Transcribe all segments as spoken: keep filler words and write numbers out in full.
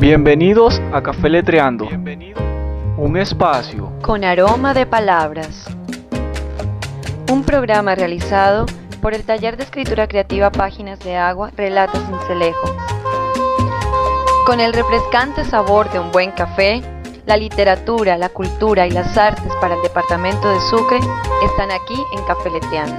Bienvenidos a Café Letreando, un espacio con aroma de palabras. Un programa realizado por el Taller de Escritura Creativa Páginas de Agua, Relata Sincelejo. Con el refrescante sabor de un buen café, la literatura, la cultura y las artes para el departamento de Sucre están aquí en Café Letreando.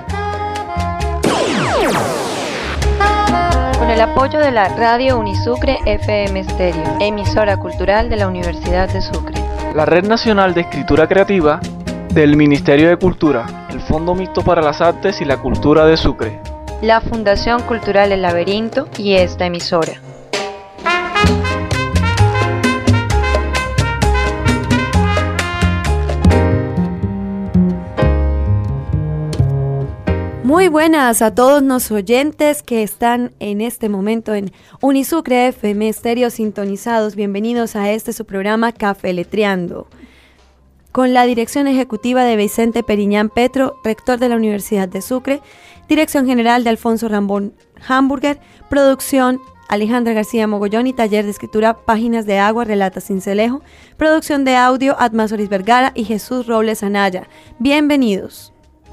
Con el apoyo de la Radio Unisucre F M Stereo, emisora cultural de la Universidad de Sucre. La Red Nacional de Escritura Creativa del Ministerio de Cultura, el Fondo Mixto para las Artes y la Cultura de Sucre, la Fundación Cultural El Laberinto y esta emisora. Muy buenas a todos los oyentes que están en este momento en Unisucre F M Stereo sintonizados. Bienvenidos a este su programa Café Letreando, con la dirección ejecutiva de Vicente Periñán Petro, rector de la Universidad de Sucre, dirección general de Alfonso Rambón Hamburger, producción Alejandra García Mogollón y taller de escritura Páginas de Agua, Relata Sincelejo, producción de audio Admasoris Vergara y Jesús Robles Anaya. Bienvenidos.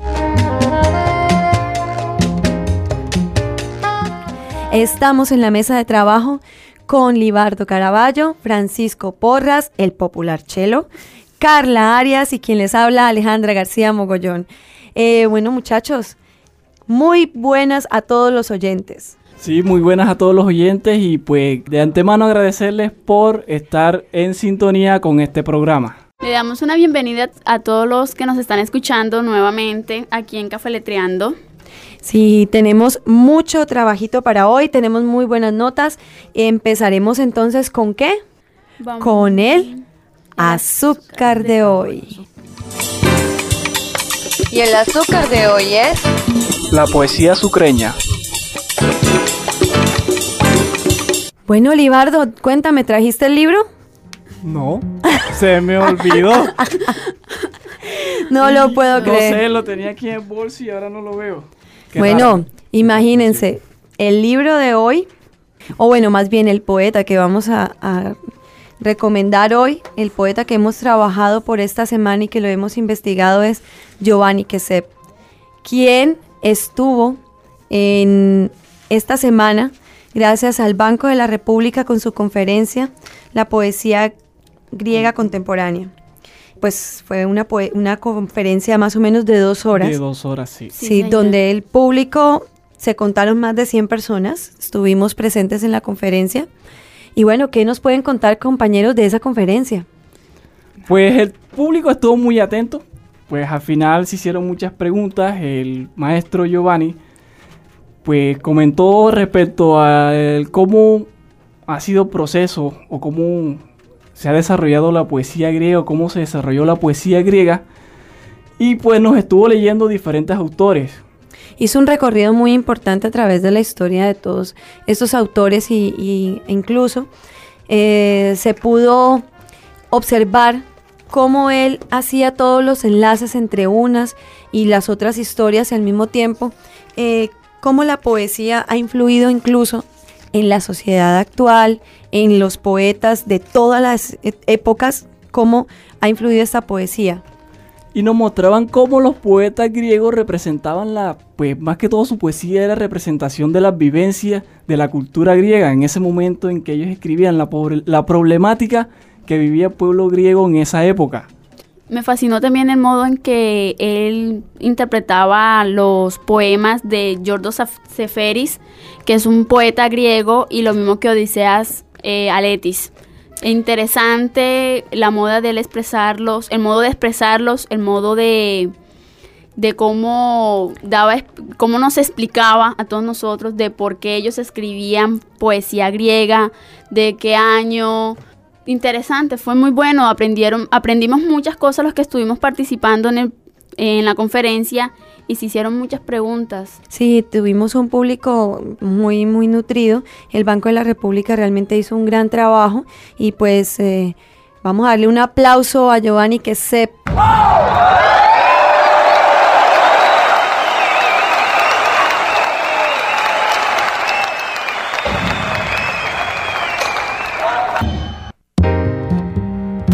Estamos en la mesa de trabajo con Libardo Caraballo, Francisco Porras, el popular Chelo, Carla Arias y quien les habla, Alejandra García Mogollón. Eh, bueno, muchachos, muy buenas a todos los oyentes. Sí, muy buenas a todos los oyentes y pues de antemano agradecerles por estar en sintonía con este programa. Le damos una bienvenida a todos los que nos están escuchando nuevamente aquí en Café Letreando. Sí, tenemos mucho trabajito para hoy, tenemos muy buenas notas. Empezaremos entonces ¿con qué? Vamos. Con el azúcar de hoy. Y el azúcar de hoy es la poesía sucreña. Bueno, Libardo, cuéntame, ¿trajiste el libro? No, se me olvidó. No lo puedo no creer. No sé, lo tenía aquí en el bolso y ahora no lo veo. Qué bueno, raro. Imagínense, el libro de hoy, o bueno, más bien el poeta que vamos a, a recomendar hoy, el poeta que hemos trabajado por esta semana y que lo hemos investigado es Giovanni Quesep, quien estuvo en esta semana gracias al Banco de la República con su conferencia La Poesía Griega Contemporánea. Pues fue una, poe- una conferencia más o menos de dos horas. De dos horas, sí. Sí, Sí, donde el público, se contaron más de cien personas, estuvimos presentes en la conferencia. Y bueno, ¿qué nos pueden contar, compañeros, de esa conferencia? Pues el público estuvo muy atento, pues al final se hicieron muchas preguntas. El maestro Giovanni pues comentó respecto a el cómo ha sido el proceso o cómo se ha desarrollado la poesía griega, cómo se desarrolló la poesía griega, y pues nos estuvo leyendo diferentes autores. Hizo un recorrido muy importante a través de la historia de todos estos autores y, y incluso eh, se pudo observar cómo él hacía todos los enlaces entre unas y las otras historias y al mismo tiempo eh, cómo la poesía ha influido incluso en la sociedad actual, en los poetas de todas las e- épocas, cómo ha influido esta poesía. Y nos mostraban cómo los poetas griegos representaban la, pues más que todo su poesía era representación de las vivencias de la cultura griega, en ese momento en que ellos escribían la, pobre, la problemática que vivía el pueblo griego en esa época. Me fascinó también el modo en que él interpretaba los poemas de Yorgos Seferis, que es un poeta griego, y lo mismo que Odiseas eh, Aletis. Interesante la moda de él expresarlos, el modo de expresarlos, el modo de, de cómo daba, cómo nos explicaba a todos nosotros de por qué ellos escribían poesía griega, de qué año. Interesante, fue muy bueno, aprendieron, aprendimos muchas cosas los que estuvimos participando en, el, en la conferencia y se hicieron muchas preguntas. Sí, tuvimos un público muy, muy nutrido. El Banco de la República realmente hizo un gran trabajo y pues eh, vamos a darle un aplauso a Giovanni Quesep.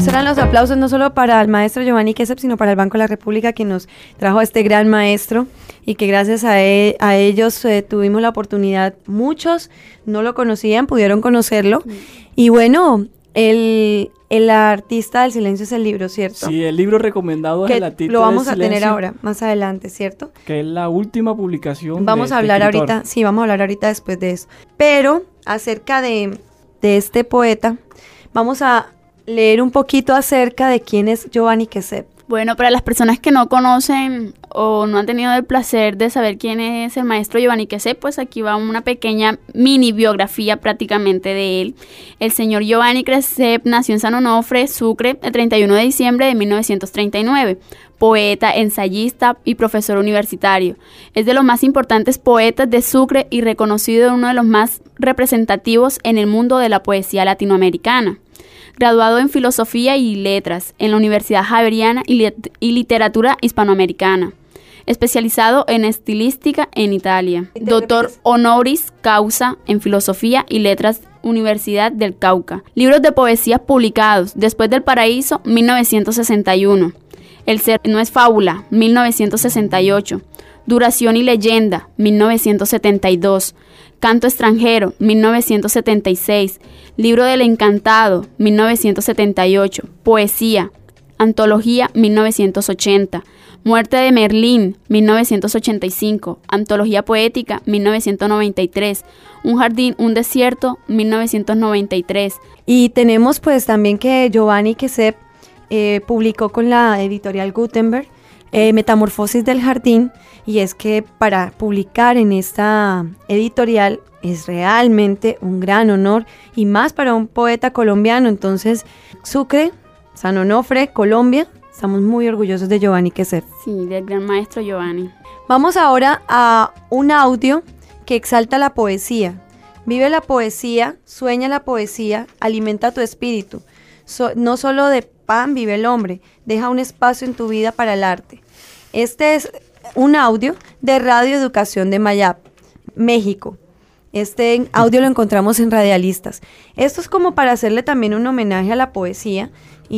Estos eran los aplausos no solo para el maestro Giovanni Quesep, sino para el Banco de la República, que nos trajo a este gran maestro y que gracias a, e- a ellos eh, tuvimos la oportunidad, muchos no lo conocían, pudieron conocerlo. Mm. Y bueno, el, el artista del silencio es el libro, ¿cierto? Sí, el libro recomendado es que el artista lo vamos del a tener silencio, ahora, más adelante, ¿cierto? que es la última publicación. Vamos de a este hablar escritor. ahorita, sí, vamos a hablar ahorita después de eso. Pero acerca de, de este poeta, vamos a leer un poquito acerca de quién es Giovanni Quesep. Bueno, para las personas que no conocen o no han tenido el placer de saber quién es el maestro Giovanni Quesep, pues aquí va una pequeña mini biografía prácticamente de él. El señor Giovanni Quesep nació en San Onofre, Sucre, el treinta y uno de diciembre de mil novecientos treinta y nueve. Poeta, ensayista y profesor universitario. Es de los más importantes poetas de Sucre y reconocido uno de los más representativos en el mundo de la poesía latinoamericana. Graduado en Filosofía y Letras en la Universidad Javeriana y, lit- y Literatura Hispanoamericana. Especializado en Estilística en Italia. Doctor honoris causa en Filosofía y Letras, Universidad del Cauca. Libros de poesías publicados: Después del Paraíso, mil novecientos sesenta y uno. El ser no es fábula, mil novecientos sesenta y ocho. Duración y leyenda, mil novecientos setenta y dos. Canto extranjero, mil novecientos setenta y seis. Libro del encantado, mil novecientos setenta y ocho. Poesía, antología, mil novecientos ochenta. Muerte de Merlín, mil novecientos ochenta y cinco. Antología poética, mil novecientos noventa y tres. Un jardín, un desierto, mil novecientos noventa y tres. Y tenemos pues también que Giovanni Quesep eh, publicó con la editorial Gutenberg eh, Metamorfosis del jardín, y es que para publicar en esta editorial es realmente un gran honor, y más para un poeta colombiano. Entonces, Sucre, San Onofre, Colombia, estamos muy orgullosos de Giovanni Quesep. Sí, del gran maestro Giovanni. Vamos ahora a un audio que exalta la poesía. Vive la poesía, sueña la poesía, alimenta tu espíritu. So, no solo de pan vive el hombre, deja un espacio en tu vida para el arte. Este es un audio de Radio Educación de Mayap, México. Este audio lo encontramos en Radialistas. Esto es como para hacerle también un homenaje a la poesía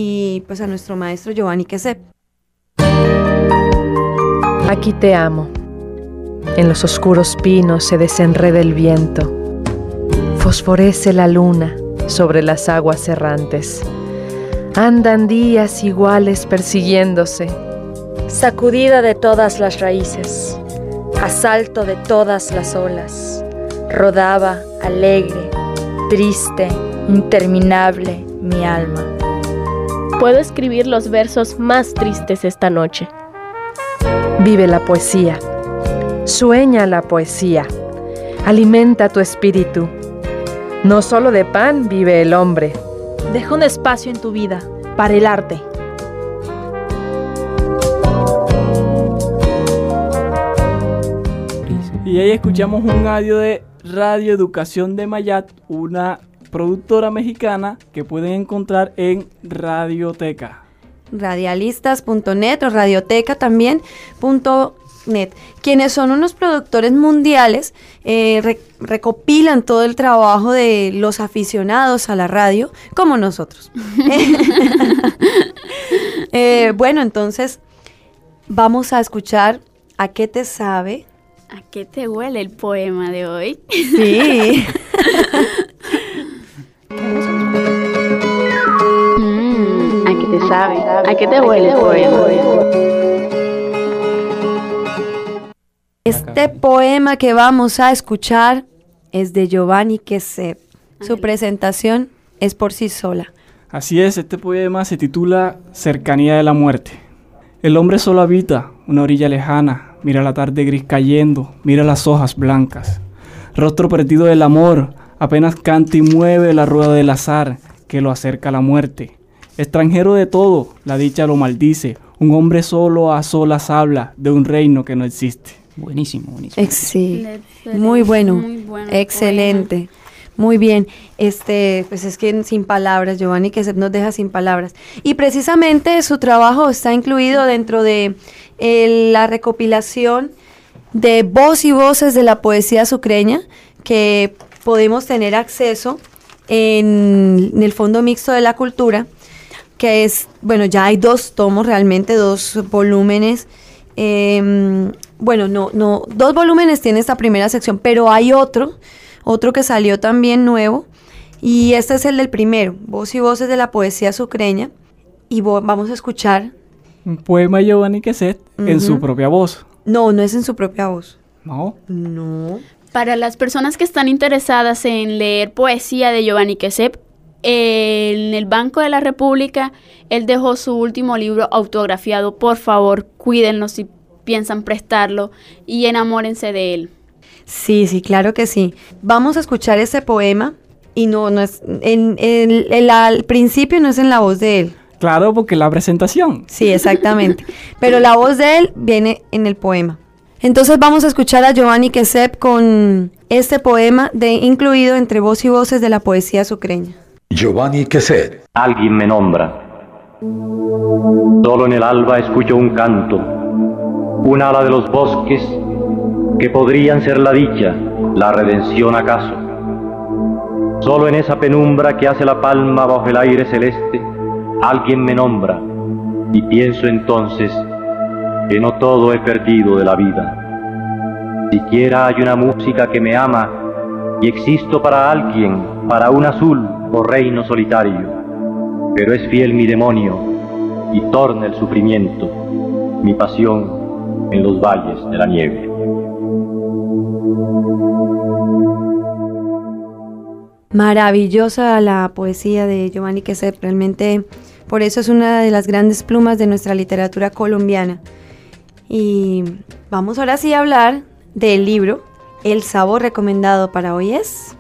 y pues a nuestro maestro Giovanni Quesep. Aquí te amo. En los oscuros pinos se desenreda el viento. Fosforece la luna sobre las aguas errantes. Andan días iguales persiguiéndose. Sacudida de todas las raíces, asalto de todas las olas, rodaba alegre, triste, interminable mi alma. Puedo escribir los versos más tristes esta noche. Vive la poesía, sueña la poesía, alimenta tu espíritu. No solo de pan vive el hombre. Deja un espacio en tu vida para el arte. Y ahí escuchamos un audio de Radio Educación de Mayat, una productora mexicana que pueden encontrar en Radioteca. Radialistas punto net o radioteca también punto net, quienes son unos productores mundiales, eh, re- recopilan todo el trabajo de los aficionados a la radio, como nosotros. eh, bueno, entonces vamos a escuchar ¿A qué te sabe? ¿A qué te huele el poema de hoy? Sí. Mm, ¿a qué te sabe? ¿A qué te huele el poema? Este poema que vamos a escuchar es de Giovanni Quesep. Su presentación es por sí sola. Así es, este poema se titula Cercanía de la muerte. El hombre solo habita una orilla lejana, mira la tarde gris cayendo, mira las hojas blancas. Rostro perdido del amor, apenas canta y mueve la rueda del azar que lo acerca a la muerte. Extranjero de todo, la dicha lo maldice. Un hombre solo a solas habla de un reino que no existe. Buenísimo, buenísimo. Sí, muy bueno, Muy bueno excelente. poema. Muy bien, este, pues es que sin palabras, Giovanni Quesep nos deja sin palabras. Y precisamente su trabajo está incluido dentro de eh, la recopilación de Voz y Voces de la Poesía Sucreña, que podemos tener acceso en, en el Fondo Mixto de la Cultura, que es, bueno, ya hay dos tomos realmente, dos volúmenes. Eh, bueno, no, no, dos volúmenes tiene esta primera sección, pero hay otro, otro que salió también nuevo, y este es el del primero, Voz y Voces de la Poesía Sucreña, y vo- vamos a escuchar. Un poema de Giovanni Queset uh-huh. en su propia voz. No, no es en su propia voz. No. No. Para las personas que están interesadas en leer poesía de Giovanni Queset, eh, en el Banco de la República, él dejó su último libro autografiado. Por favor, cuídenlo si piensan prestarlo y enamórense de él. Sí, sí, claro que sí. Vamos a escuchar ese poema y no, no es, en, en, en, al principio no es en la voz de él. Claro, porque la presentación. Sí, exactamente. Pero la voz de él viene en el poema. Entonces vamos a escuchar a Giovanni Queset con este poema de incluido entre Voz y Voces de la Poesía Sucreña. Giovanni Queset. Alguien me nombra. Solo en el alba escucho un canto, un ala de los bosques que podrían ser la dicha, la redención acaso. Solo en esa penumbra que hace la palma bajo el aire celeste, alguien me nombra y pienso entonces que no todo he perdido de la vida. Siquiera hay una música que me ama y existo para alguien, para un azul o reino solitario. Pero es fiel mi demonio y torna el sufrimiento, mi pasión en los valles de la nieve. Maravillosa la poesía de Giovanni Queset, realmente por eso es una de las grandes plumas de nuestra literatura colombiana. Y vamos ahora sí a hablar del libro. El sabor recomendado para hoy es...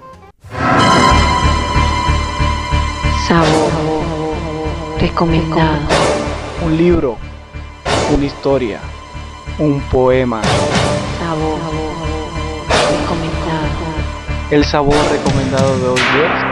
Sabor recomendado. Un libro, una historia, un poema. Sabor recomendado. El sabor recomendado de hoy es...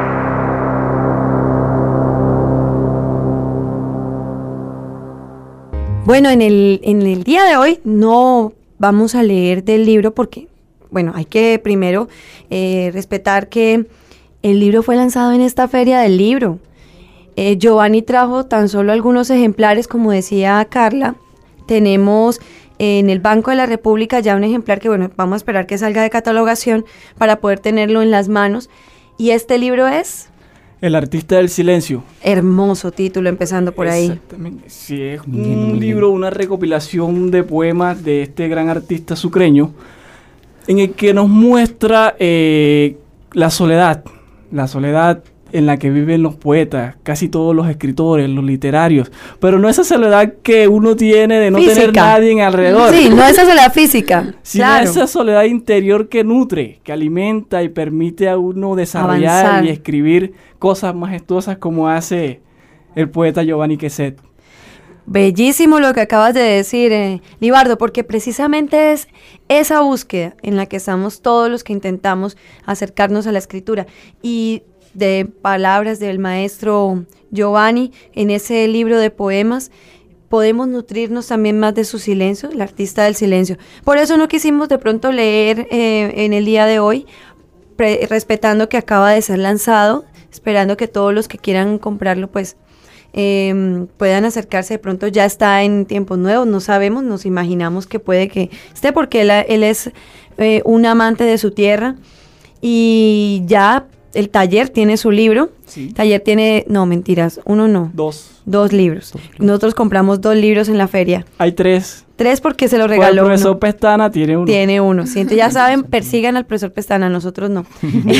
Bueno, en el, en el día de hoy no vamos a leer del libro porque, bueno, hay que primero eh, respetar que el libro fue lanzado en esta feria del libro. Eh, Giovanni trajo tan solo algunos ejemplares, como decía Carla. Tenemos eh, en el Banco de la República ya un ejemplar que, bueno, vamos a esperar que salga de catalogación para poder tenerlo en las manos. Y este libro es... El artista del silencio. Hermoso título, empezando por ahí. Exactamente. Sí, es un libro, una recopilación de poemas de este gran artista sucreño, en el que nos muestra eh, la soledad, la soledad en la que viven los poetas, casi todos los escritores, los literarios, pero no esa soledad que uno tiene de no física. Tener nadie alrededor. Sí, no esa soledad física, sino claro. Esa soledad interior que nutre, que alimenta y permite a uno desarrollar avanzar y escribir cosas majestuosas como hace el poeta Giovanni Queset. Bellísimo lo que acabas de decir, eh, Libardo, porque precisamente es esa búsqueda en la que estamos todos los que intentamos acercarnos a la escritura. Y de palabras del maestro Giovanni en ese libro de poemas, podemos nutrirnos también más de su silencio, el artista del silencio. Por eso no quisimos de pronto leer eh, en el día de hoy, pre- respetando que acaba de ser lanzado, esperando que todos los que quieran comprarlo pues eh, puedan acercarse. De pronto ya está en tiempos nuevos, no sabemos, nos imaginamos que puede que esté, porque él, él es eh, un amante de su tierra y ya el taller tiene su libro. Sí. Taller tiene, no, mentiras, uno no. Dos. Dos libros. Dos libros. Nosotros compramos dos libros en la feria. Hay tres. Tres porque se lo regaló. Pues el profesor uno. Pestana tiene uno. Tiene uno. Sí, entonces ya saben, persigan al profesor Pestana, nosotros no.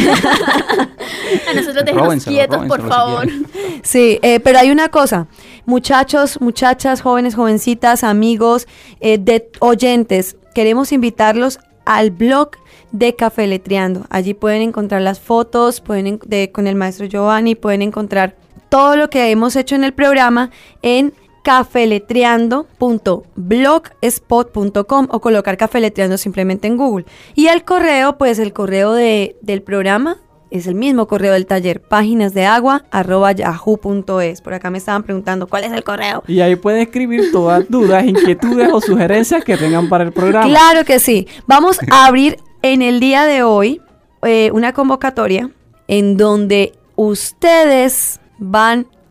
A nosotros déjenos quietos, por favor. Sí, eh, pero hay una cosa. Muchachos, muchachas, jóvenes, jovencitas, amigos, eh, de oyentes, queremos invitarlos al blog de Cafeletreando. Allí pueden encontrar las fotos, pueden en, de, con el maestro Giovanni, pueden encontrar todo lo que hemos hecho en el programa en cafeletreando punto blogspot punto com o colocar Cafeletreando simplemente en Google. Y el correo, pues el correo de, del programa es el mismo correo del taller, páginas de agua arroba yahoo punto es. Por acá me estaban preguntando cuál es el correo. Y ahí pueden escribir todas dudas, inquietudes o sugerencias que tengan para el programa. Claro que sí. Vamos a abrir en el día de hoy eh, una convocatoria en donde ustedes van a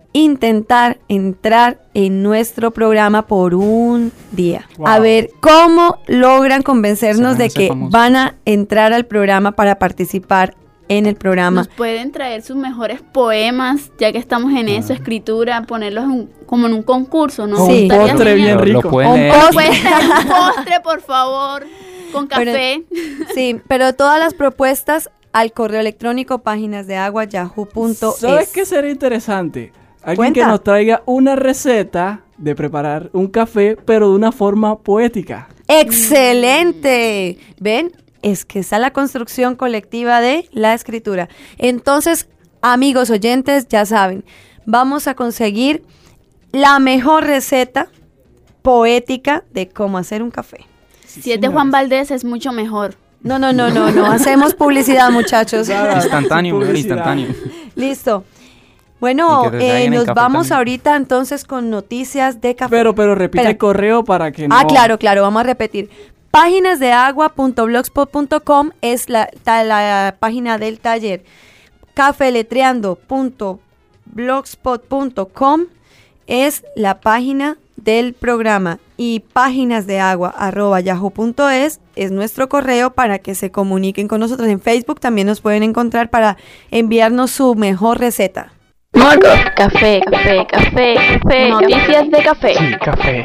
intentar entrar en nuestro programa por un día. Wow. A ver cómo logran convencernos Se de van a hacer que famosos. van a entrar al programa para participar en el programa. Nos pueden traer sus mejores poemas, ya que estamos en eso, escritura, ponerlos en- como en un concurso, ¿no? Con un Estaría postre bien genial. Lo- rico. Lo pueden Un leer. postre. Pueden traer un postre, por favor, con Pero- café. Sí, pero todas las propuestas al correo electrónico páginas de agua yahoo punto es. ¿Sabes qué sería interesante? Alguien Cuenta. que nos traiga una receta de preparar un café, pero de una forma poética. ¡Excelente! ¿Ven? Es que esa es la construcción colectiva de la escritura. Entonces, amigos oyentes, ya saben, vamos a conseguir la mejor receta poética de cómo hacer un café. Si es de Juan Valdés, es mucho mejor. No, no, no, no, no. Hacemos publicidad, muchachos. Instantáneo, mujer, Publicidad. instantáneo. Listo. Bueno, Y que te eh, traigan el nos café vamos también. ahorita entonces con noticias de café. Pero, pero repite Espera. el correo para que no... Ah, claro, claro, vamos a repetir. páginas de agua punto blogspot punto com es la, ta- la página del taller. cafeletreando punto blogspot punto com es la página del programa. Y páginas de agua arroba yahoo punto es es nuestro correo para que se comuniquen con nosotros. En Facebook también nos pueden encontrar para enviarnos su mejor receta. Café, café, café, café. Noticias de café. Sí, café.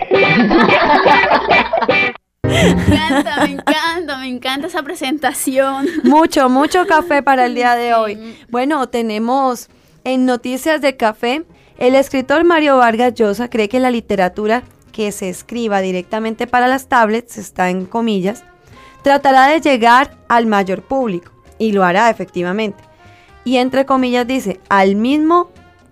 Me encanta, me encanta, me encanta esa presentación. Mucho, mucho café para el día de hoy. Bueno, tenemos en Noticias de Café, el escritor Mario Vargas Llosa cree que la literatura que se escriba directamente para las tablets, está en comillas, tratará de llegar al mayor público, y lo hará efectivamente. Y entre comillas dice, al mismo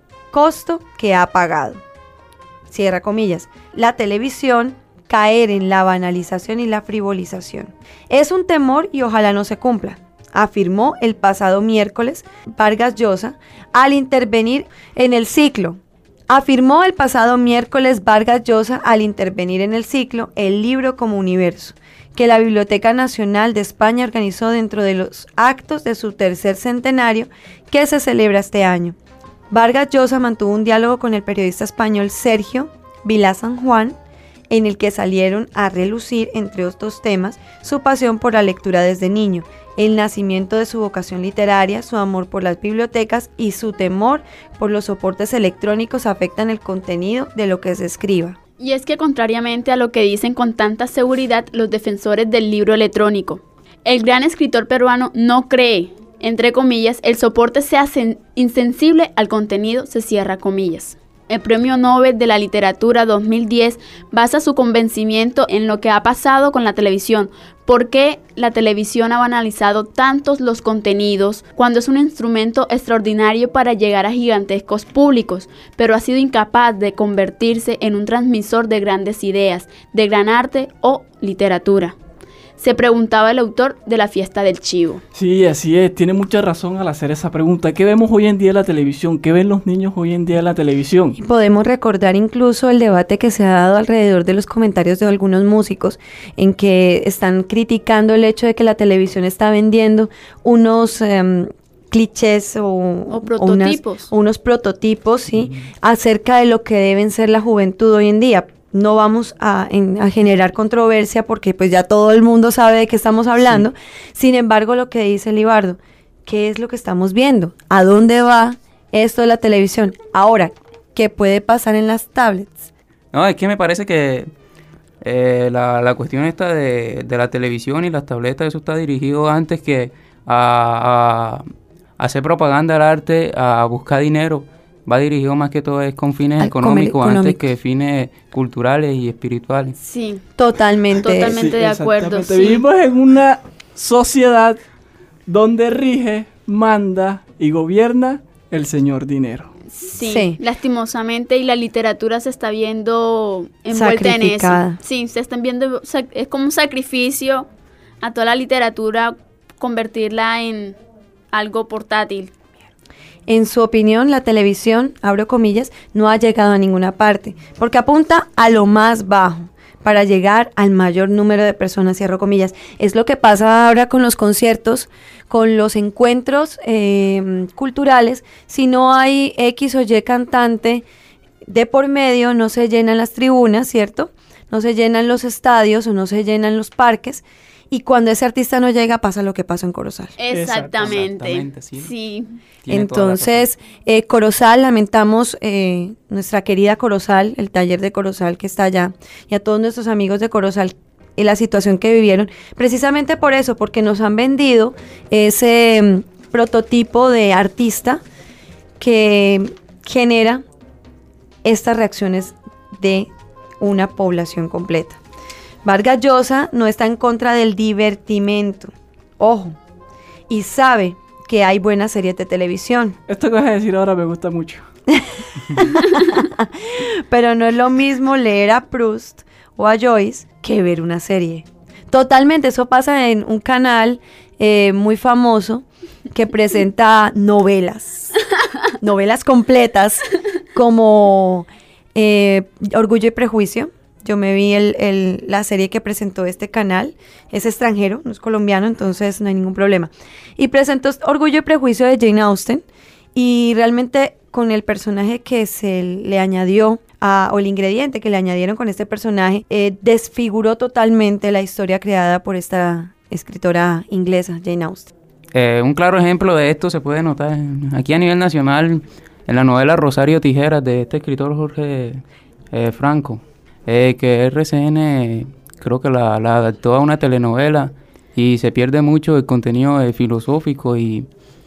costo que ha pagado. Cierra comillas. La televisión, caer en la banalización y la frivolización. Es un temor y ojalá no se cumpla, afirmó el pasado miércoles Vargas Llosa al intervenir en el ciclo. Afirmó el pasado miércoles Vargas Llosa al intervenir en el ciclo El libro como universo, que la Biblioteca Nacional de España organizó dentro de los actos de su tercer centenario que se celebra este año. Vargas Llosa mantuvo un diálogo con el periodista español Sergio Vilá San Juan, en el que salieron a relucir, entre otros temas, su pasión por la lectura desde niño, el nacimiento de su vocación literaria, su amor por las bibliotecas y su temor por los soportes electrónicos afectan el contenido de lo que se escriba. Y es que contrariamente a lo que dicen con tanta seguridad los defensores del libro electrónico, el gran escritor peruano no cree, entre comillas, el soporte sea sen- insensible al contenido, se cierra comillas. El Premio Nobel de la Literatura dos mil diez basa su convencimiento en lo que ha pasado con la televisión. ¿Por qué la televisión ha banalizado tantos los contenidos cuando es un instrumento extraordinario para llegar a gigantescos públicos, pero ha sido incapaz de convertirse en un transmisor de grandes ideas, de gran arte o literatura? Se preguntaba el autor de La Fiesta del Chivo. Sí, así es, tiene mucha razón al hacer esa pregunta. ¿Qué vemos hoy en día en la televisión? ¿Qué ven los niños hoy en día en la televisión? Y podemos recordar incluso el debate que se ha dado alrededor de los comentarios de algunos músicos en que están criticando el hecho de que la televisión está vendiendo unos um, clichés o, O prototipos. unas- unos prototipos, ¿sí? Acerca de lo que deben ser la juventud hoy en día. No vamos a, en- a generar controversia porque pues ya todo el mundo sabe de qué estamos hablando. Sin embargo, lo que dice Libardo, ¿qué es lo que estamos viendo? ¿A dónde va esto de la televisión? Ahora, ¿qué puede pasar en las tablets? No, es que me parece que eh, la, la cuestión esta de, de la televisión y las tabletas, eso está dirigido antes que a, a hacer propaganda al arte, a buscar dinero. Va dirigido más que todo es con fines Al económicos comer- antes económicos. que fines culturales y espirituales. Sí, Totalmente. Totalmente. de acuerdo, exactamente. sí. Vivimos en una sociedad donde rige, manda y gobierna el señor dinero. sí, Sí. lastimosamente, y la literatura se está viendo envuelta en eso. Sacrificada. Sí, se están viendo, sac- es como un sacrificio a toda la literatura, convertirla en algo portátil. En su opinión, la televisión, abro comillas, no ha llegado a ninguna parte, porque apunta a lo más bajo, para llegar al mayor número de personas, cierro comillas. Es lo que pasa ahora con los conciertos, con los encuentros eh, culturales. Si no hay X o Y cantante de por medio, no se llenan las tribunas, ¿cierto? No se llenan los estadios o no se llenan los parques. Y cuando ese artista no llega, pasa lo que pasó en Corozal. Exactamente. Exactamente, sí. Sí. Entonces, eh, Corozal, lamentamos eh, nuestra querida Corozal, el taller de Corozal que está allá, y a todos nuestros amigos de Corozal, y la situación que vivieron, precisamente por eso, porque nos han vendido ese mm, prototipo de artista que genera estas reacciones de una población completa. Vargas Llosa no está en contra del divertimento, ojo, y sabe que hay buenas series de televisión. Esto que vas a decir ahora me gusta mucho. Pero no es lo mismo leer a Proust o a Joyce que ver una serie. Totalmente, eso pasa en un canal eh, muy famoso que presenta novelas, novelas completas como eh, Orgullo y Prejuicio. Yo me vi el, el, la serie que presentó este canal, es extranjero, no es colombiano, entonces no hay ningún problema. Y presentó Orgullo y Prejuicio de Jane Austen, y realmente con el personaje que se le añadió, a, o el ingrediente que le añadieron con este personaje, eh, desfiguró totalmente la historia creada por esta escritora inglesa, Jane Austen. Eh, un claro ejemplo de esto se puede notar aquí a nivel nacional en la novela Rosario Tijeras de este escritor Jorge eh, Franco. Eh, que R C N creo que la, la adaptó a una telenovela y se pierde mucho el contenido eh, filosófico y,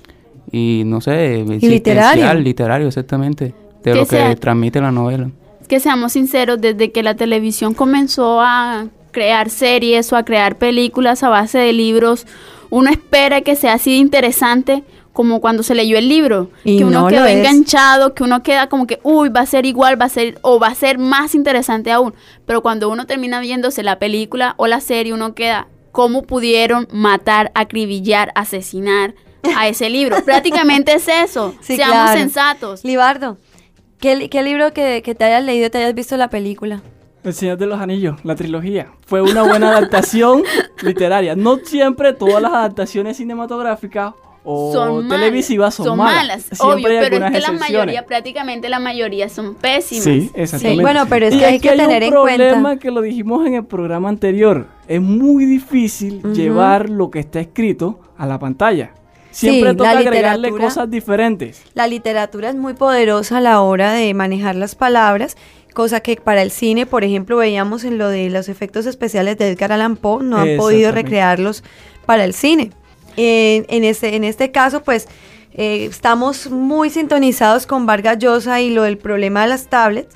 y no sé, y literario. literario exactamente, de lo que sea, transmite la novela. Que seamos sinceros, desde que la televisión comenzó a crear series o a crear películas a base de libros, uno espera que sea así de interesante como cuando se leyó el libro, y que uno no quedó lo es. enganchado, que uno queda como que, uy, va a ser igual, va a ser, o va a ser más interesante aún, pero cuando uno termina viéndose la película o la serie, uno queda, ¿cómo pudieron matar, acribillar, asesinar a ese libro? Prácticamente es eso, Sí, seamos claro. sensatos. Libardo, ¿qué, qué libro que, que te hayas leído, te hayas visto la película? El Señor de los Anillos, la trilogía. Fue una buena adaptación literaria. No siempre todas las adaptaciones cinematográficas o son televisivas son, son malas, malas Siempre obvio, hay pero es algunas que la excepciones. mayoría, prácticamente la mayoría son pésimas. Sí, exactamente. Sí, bueno, pero es y que hay que tener en un problema cuenta. que lo dijimos en el programa anterior. Es muy difícil Ujú. llevar lo que está escrito a la pantalla. Siempre Sí, toca la agregarle literatura- cosas diferentes. La literatura es muy poderosa a la hora de manejar las palabras, cosa que para el cine, por ejemplo, veíamos en lo de los efectos especiales de Edgar Allan Poe, no han podido Exactamente. recrearlos para el cine. En, en, este, en este caso, pues, eh, estamos muy sintonizados con Vargas Llosa y lo del problema de las tablets,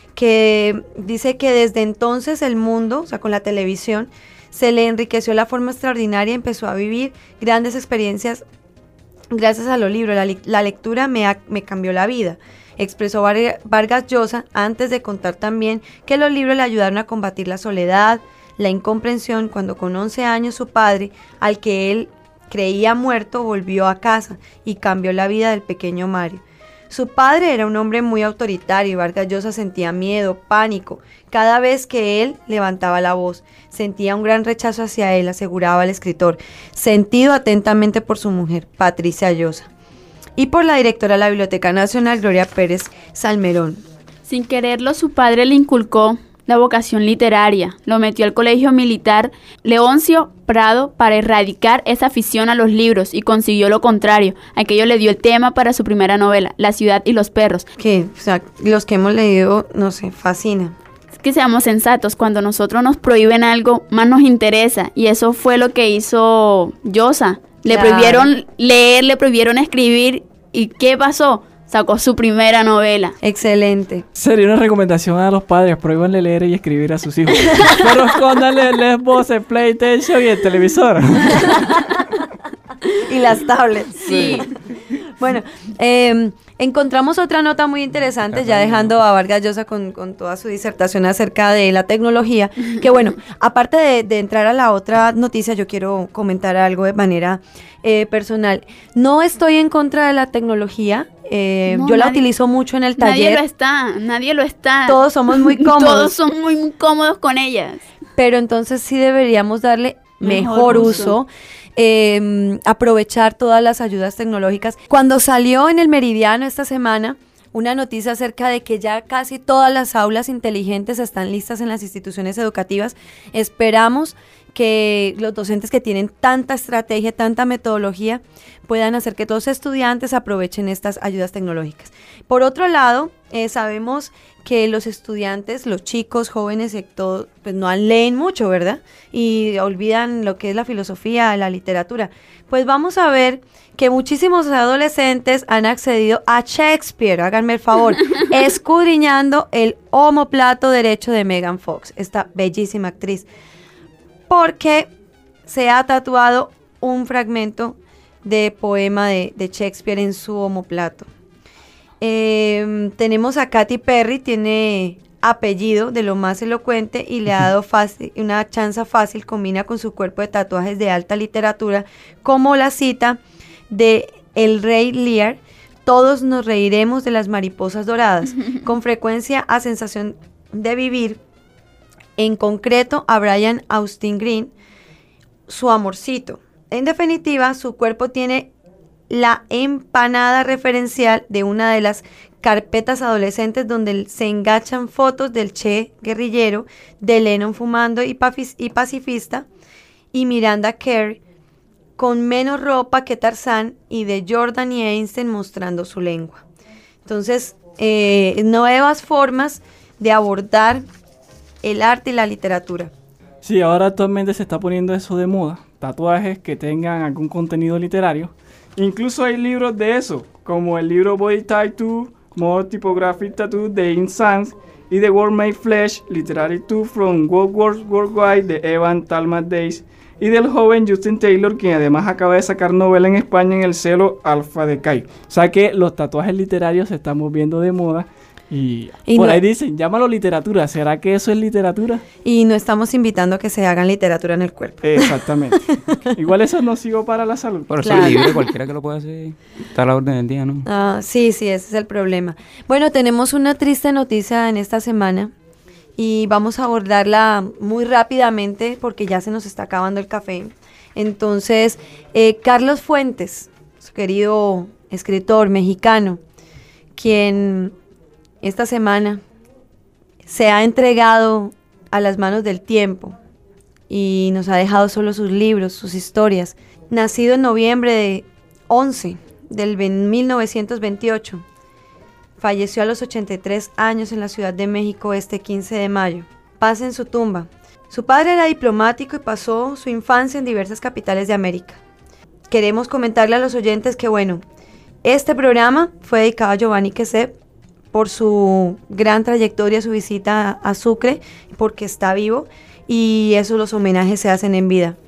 que dice que desde entonces el mundo, o sea, con la televisión, se le enriqueció la forma extraordinaria y empezó a vivir grandes experiencias gracias a los libros. La, li- la lectura me, ha- me cambió la vida, expresó Var- Vargas Llosa, antes de contar también que los libros le ayudaron a combatir la soledad, la incomprensión, cuando con once años su padre, al que él creía muerto, volvió a casa y cambió la vida del pequeño Mario. Su padre era un hombre muy autoritario y Vargas Llosa sentía miedo, pánico, cada vez que él levantaba la voz. Sentía un gran rechazo hacia él, aseguraba el escritor, sentido atentamente por su mujer, Patricia Llosa, y por la directora de la Biblioteca Nacional, Gloria Pérez Salmerón. Sin quererlo, su padre le inculcó la vocación literaria, lo metió al colegio militar Leoncio Prado para erradicar esa afición a los libros y consiguió lo contrario. Aquello le dio el tema para su primera novela, La ciudad y los perros. Que, o sea, los que hemos leído, no sé, fascina. Es que seamos sensatos, cuando nosotros nos prohíben algo, más nos interesa, y eso fue lo que hizo Llosa. Le Claro. prohibieron leer, le prohibieron escribir, ¿y qué pasó? Sacó su primera novela. Excelente. Sería una recomendación a los padres: prohíbanle leer y escribir a sus hijos. Pero escóndanle el Xbox, el PlayStation y el televisor. Y las tablets. Sí. Bueno, eh, encontramos otra nota muy interesante, ya dejando a Vargas Llosa con, con toda su disertación acerca de la tecnología, que bueno, aparte de, de entrar a la otra noticia, yo quiero comentar algo de manera eh, personal. No estoy en contra de la tecnología, Eh, No, yo la nadie- utilizo mucho en el Nadie taller. lo está, nadie lo está. Todos somos muy cómodos. Todos son muy, muy cómodos con ellas. Pero entonces sí deberíamos darle mejor, Mejor uso, uso. eh, aprovechar todas las ayudas tecnológicas. Cuando salió en el Meridiano esta semana una noticia acerca de que ya casi todas las aulas inteligentes están listas en las instituciones educativas, esperamos que los docentes que tienen tanta estrategia, tanta metodología, puedan hacer que todos los estudiantes aprovechen estas ayudas tecnológicas. Por otro lado, eh, sabemos que los estudiantes, los chicos, jóvenes, eh, todo, pues no leen mucho, ¿verdad? Y olvidan lo que es la filosofía, la literatura. Pues vamos a ver que muchísimos adolescentes han accedido a Shakespeare, háganme el favor, escudriñando el omoplato derecho de Megan Fox, esta bellísima actriz, porque se ha tatuado un fragmento de poema de, de Shakespeare en su omoplato. Eh, tenemos a Katy Perry, tiene apellido de lo más elocuente y le ha dado fácil, una chanza fácil, combina con su cuerpo de tatuajes de alta literatura, como la cita de El Rey Lear: todos nos reiremos de las mariposas doradas, con frecuencia a sensación de vivir, en concreto a Brian Austin Green, su amorcito. En definitiva, su cuerpo tiene la empanada referencial de una de las carpetas adolescentes donde se engachan fotos del Che guerrillero, de Lennon fumando y, pafis- y pacifista, y Miranda Kerr con menos ropa que Tarzán, y de Jordan y Einstein mostrando su lengua. Entonces, eh, nuevas formas de abordar el arte y la literatura. Sí, ahora actualmente se está poniendo eso de moda, tatuajes que tengan algún contenido literario. Incluso hay libros de eso, como el libro Body Tattoo, More Typographic Tattoo de Ink Sans, y The World Made Flesh, Literary Tour from World Wars Worldwide de Evan Talmadge Days, y del joven Justin Taylor, quien además acaba de sacar novela en España en el sello Alpha Decay. O sea que los tatuajes literarios se están moviendo de moda. Y, Y por no- ahí dicen, llámalo literatura. ¿Será que eso es literatura? Y no estamos invitando a que se hagan literatura en el cuerpo. Exactamente. Igual eso no sigo para la salud. Pero eso Claro. es libre, cualquiera que lo pueda hacer. Está a la orden del día, ¿no? Ah, sí, sí, ese es el problema. Bueno, tenemos una triste noticia en esta semana y vamos a abordarla muy rápidamente porque ya se nos está acabando el café. Entonces, eh, Carlos Fuentes, su querido escritor mexicano, quien esta semana se ha entregado a las manos del tiempo y nos ha dejado solo sus libros, sus historias. Nacido en noviembre de once del ve- mil novecientos veintiocho, falleció a los ochenta y tres años en la Ciudad de México este quince de mayo. Paz en su tumba. Su padre era diplomático y pasó su infancia en diversas capitales de América. Queremos comentarle a los oyentes que, bueno, este programa fue dedicado a Giovanni Queset por su gran trayectoria, su visita a Sucre, porque está vivo, y eso, los homenajes se hacen en vida.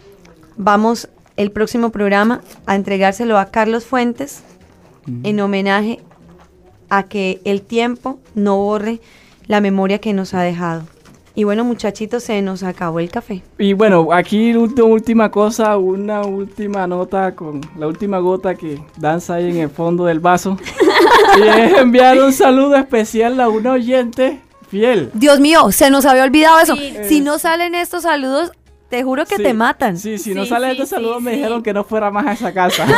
Vamos el próximo programa a entregárselo a Carlos Fuentes en homenaje a que el tiempo no borre la memoria que nos ha dejado. Y bueno, muchachitos, se nos acabó el café. Y bueno, aquí ulti- última cosa, una última nota con la última gota que danza ahí en el fondo del vaso. Y es enviar un saludo especial a una oyente fiel. Dios mío, se nos había olvidado eso. Sí. Si no salen estos saludos, te juro que Sí, te matan. Sí, si no Sí, sale sí, este saludo sí, me sí. dijeron que no fuera más a esa casa.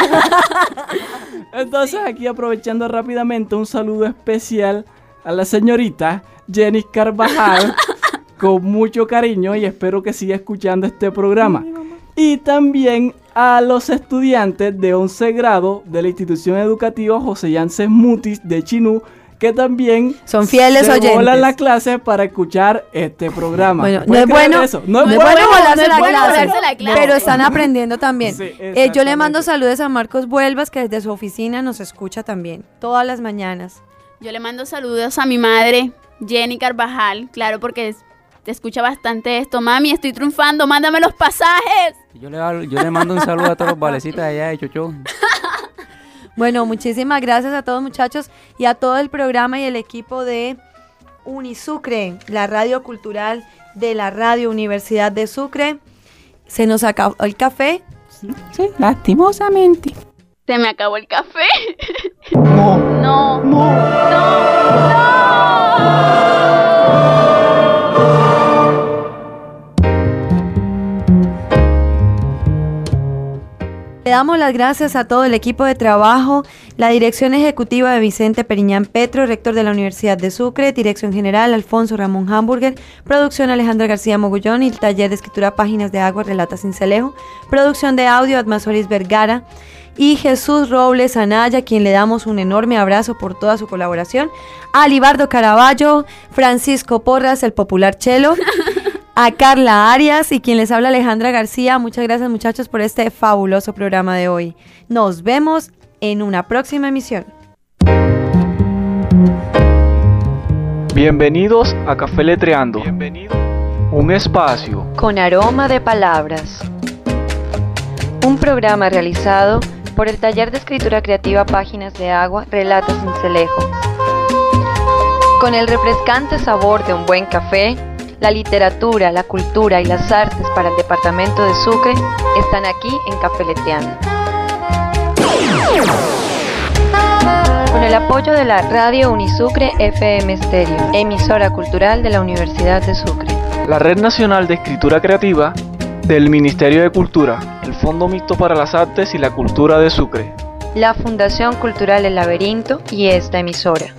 Entonces aquí aprovechando rápidamente un saludo especial a la señorita Jenny Carvajal con mucho cariño y espero que siga escuchando este programa. Y también a los estudiantes de once grado de la institución educativa José Yances Mutis de Chinú, que también Son fieles se oyentes. volan la clase para escuchar este programa. Bueno, no ¿Pueden es creer bueno, eso? no es bueno volarse no es la bueno clase, volarse la clase. pero están aprendiendo también. Sí, Eh, yo le mando exactamente. saludos a Marcos Vuelvas, que desde su oficina nos escucha también, todas las mañanas. Yo le mando saludos a mi madre, Jenny Carvajal, claro, porque es- te escucha bastante esto. Mami, estoy triunfando, mándame los pasajes. Yo le, hablo- yo le mando un saludo a todos los valecitas allá de Chochó. Bueno, muchísimas gracias a todos, muchachos, y a todo el programa y el equipo de Unisucre, la radio cultural de la Radio Universidad de Sucre. Se nos acabó el café. Sí, lastimosamente. Se me acabó el café. No. No. No. No. No. Le damos las gracias a todo el equipo de trabajo, la dirección ejecutiva de Vicente Periñán Petro, rector de la Universidad de Sucre, dirección general Alfonso Ramón Hamburger, producción Alejandra García Mogollón y el taller de escritura Páginas de Agua, Relata Cincelejo, producción de audio Admasoris Vergara y Jesús Robles Anaya, a quien le damos un enorme abrazo por toda su colaboración, a Libardo Caraballo, Francisco Porras, el popular Chelo, a Carla Arias y quien les habla Alejandra García. Muchas gracias, muchachos, por este fabuloso programa de hoy. Nos vemos en una próxima emisión. Bienvenidos a Café Letreando. Bienvenido. Un espacio con aroma de palabras. Un programa realizado por el taller de escritura creativa Páginas de Agua, Relata Cincelejo. Con el refrescante sabor de un buen café, la literatura, la cultura y las artes para el departamento de Sucre están aquí en Café Letreando. Con el apoyo de la Radio Unisucre F M Stereo, emisora cultural de la Universidad de Sucre. La Red Nacional de Escritura Creativa del Ministerio de Cultura, el Fondo Mixto para las Artes y la Cultura de Sucre. La Fundación Cultural El Laberinto y esta emisora.